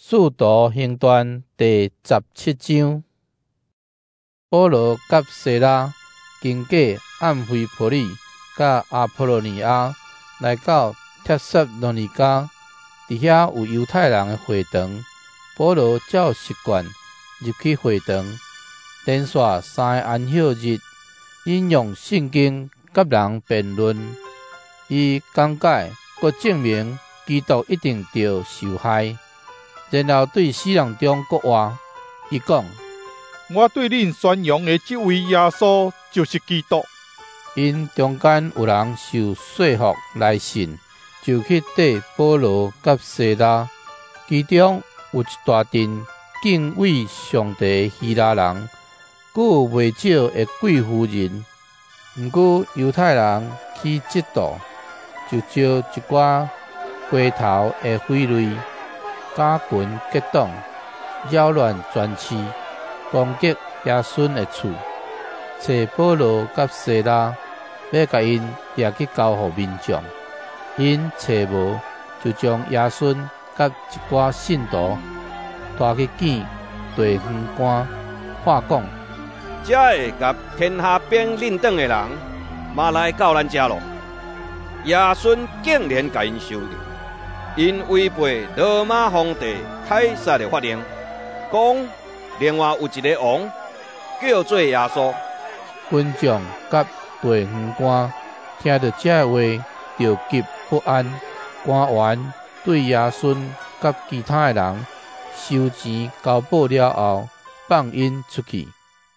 使徒行传第17章，保罗甲西拉经过暗菲波利甲阿波罗尼亚，来到帖撒罗尼迦，伫遐有犹太人的会堂。保罗照习惯入去会堂，连续3个安息日，引用圣经甲人辩论。伊讲解，佮证明基督一定着受害，然后对死人中佮话，伊讲： 我对恁宣扬的这位耶稣就是基督。 因中间有人受说服来信，就去缀保罗甲西拉，其中有一大群敬畏上帝的希腊人，佮有袂少的贵妇人。毋过犹太人去嫉妒，就招一寡街头的匪类，假群结党，扰乱全市，攻击耶稣的厝，找保罗甲西拉，要甲因掠去交互民众。因找无，就将耶稣甲一寡信徒带去见地方官，话讲： 这会甲天下兵认党的人，嘛来到咱遮咯。耶稣竟然甲因收留，因违背罗马皇帝凯撒的法令，讲另外有一个王叫做耶稣。 群众甲地方官听到这话，就急不安。官员对耶稣甲其他的人收钱交保了后，放因出去。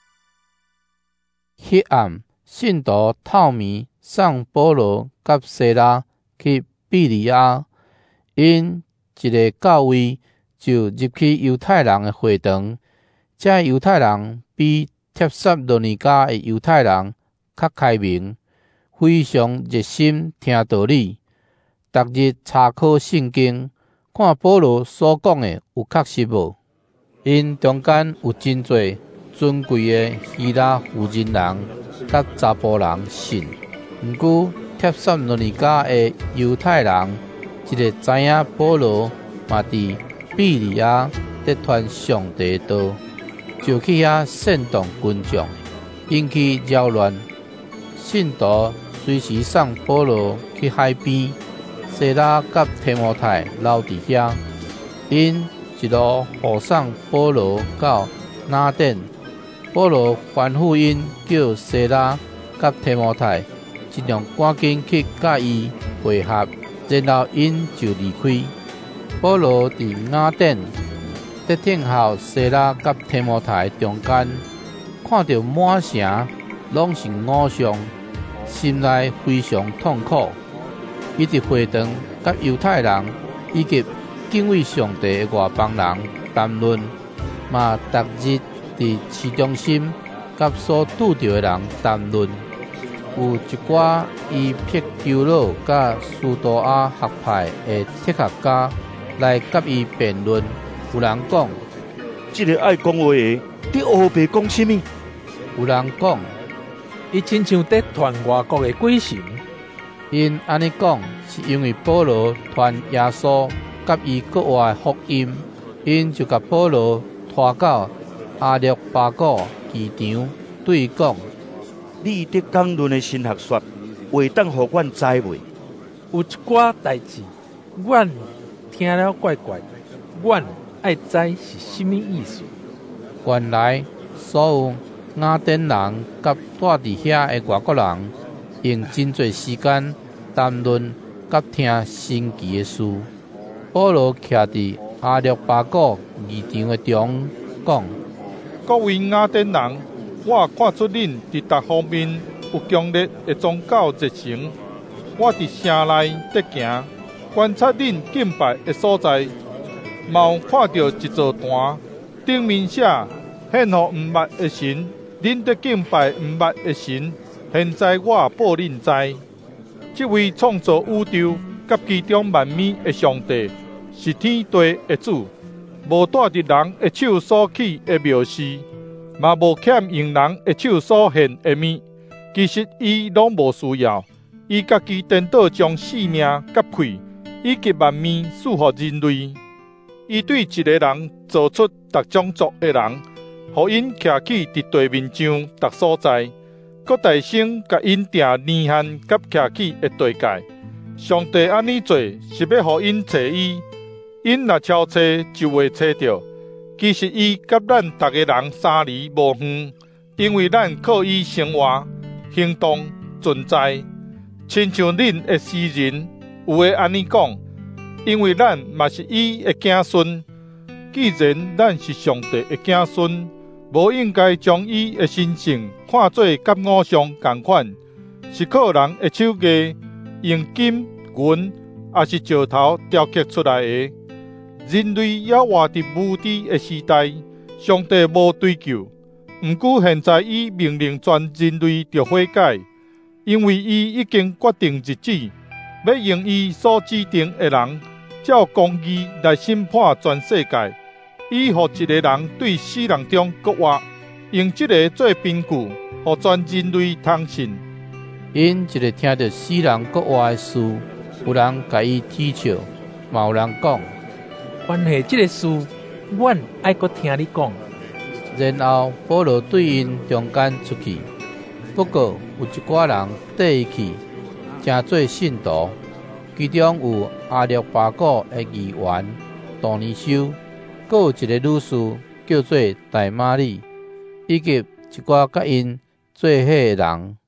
迄暗，信徒透暝送保罗甲西拉去庇哩亚，因一个到位就入去犹太人的会堂。这犹太人比帖撒罗尼迦的犹太人较开明，非常热心听道理，逐日查考圣经，看保罗所讲的有确实无。因中间有真侪尊贵的希腊妇人人甲查甫人信。毋过帖撒罗尼迦的犹太人一个知影保罗嘛伫庇哩亚在传上帝的道，就去遐煽动群众，引起扰乱。信徒随时送保罗去海边，西拉甲提摩太留伫遐，因一路护送保罗到拿甸。保罗吩咐因叫西拉甲提摩太尽量赶紧去甲伊会合，然后因就离开。保罗伫拿甸在等候西拉甲提摩太中间，看到满城拢是偶像，心内非常痛苦。伊伫会堂甲犹太人以及敬畏上帝的外邦人谈论，嘛逐日伫市中心甲所拄着的人谈论。有一寡伊辟鸠罗甲苏多亚学派的哲学家来甲伊辩论。有人讲， 这个爱讲话的，你黑白讲什么？ 有人讲， 伊亲像在传外国的鬼神。 因安尼讲，是因为保罗传耶稣甲伊国外的福音，因就甲保罗拖到阿略巴古机场，对伊讲： 你伫讲论的神学说，会当互阮知袂？ 有一寡代志，阮听了怪怪，阮爱知是什么意思。 原来所有雅典人甲住伫遐的外国人，用真侪时间谈论甲听神奇的事。保罗徛伫阿略巴古议场的中，讲： 各位雅典人，我看出恁伫各方面有强烈的宗教热情。我伫城内伫行，观察恁敬拜的所在，嘛有看到一座坛，顶面写“献予毋捌的神”。恁伫敬拜毋捌的神，现在我报恁知。这位创造宇宙甲其中万物的上帝，是天地的主，无带伫人的手所起的妙事，嘛无欠用人的手所献的物。其实伊拢无需要，伊家己颠倒将性命甲气以及万物赐予人类。 伊对一个人做出各种族的人，互因徛起伫地面上各所在，搁大声甲因定年限甲徛起的地界。上帝安尼做是要互因找伊，因若超找就会找着。其实伊甲咱逐个人相离无远，因为咱靠伊生活、行动、存在。亲像恁的诗人有会安尼讲，因为咱嘛是伊的子孙。既然咱是上帝的子孙，无应该将伊的神性看作甲偶像同款，是靠人的手艺用金银也是石头雕刻出来的。人类也活伫无知的时代，上帝无追究。毋过现在伊命令全人类着悔改，因为伊已经决定日子，要用伊所指定的人，照公义来审判全世界。伊互一个人对死人中国活，用这个做凭据，互全人类通信。 因一个听到死人国活的事，有人甲伊啼笑，嘛有人讲。 关系这个事，阮爱阁听你讲。 然后保罗对因中间出去，不过有一寡人缀伊去，成做信徒，其中有阿略巴古的议员杜尼修，阁有一个女士叫做大玛丽，以及一寡甲因做伙的人。